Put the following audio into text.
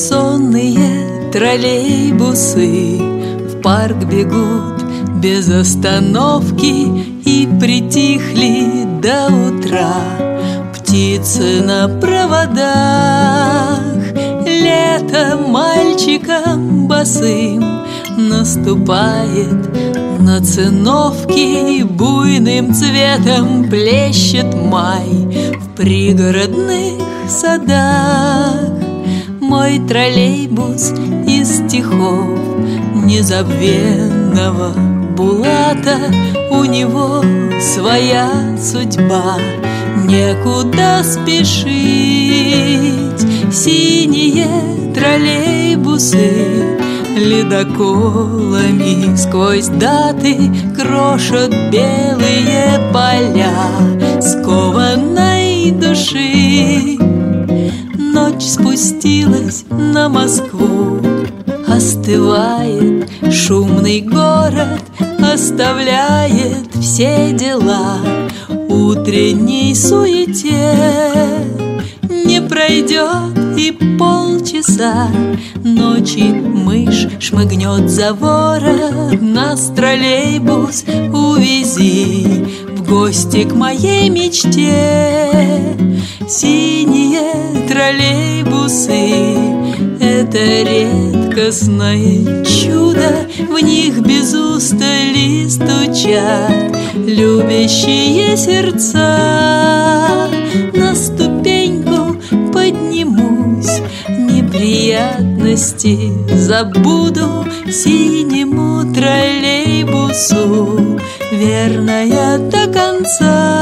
сонные троллейбусы в парк бегут без остановки и притихли до утра. Птицы на проводах, лето мальчикам босым наступает на циновки, буйным цветом плещет май в пригородных садах. Мой троллейбус из стихов незабвенного Булата, у него своя судьба, некуда спешить. Синие троллейбусы ледоколами сквозь даты крошат белые поля скованной души. Ночь спустилась на Москву, остывает шумный город, оставляет все дела утренней суете. Не пройдет и полчаса, ночи мышь шмыгнет за ворот. Нас троллейбус увези в гости к моей мечте. Синие троллейбусы — это редкостное чудо, в них без устали стучат любящие сердца. На ступеньку поднимусь, неприятности забуду, синему троллейбусу верная до конца.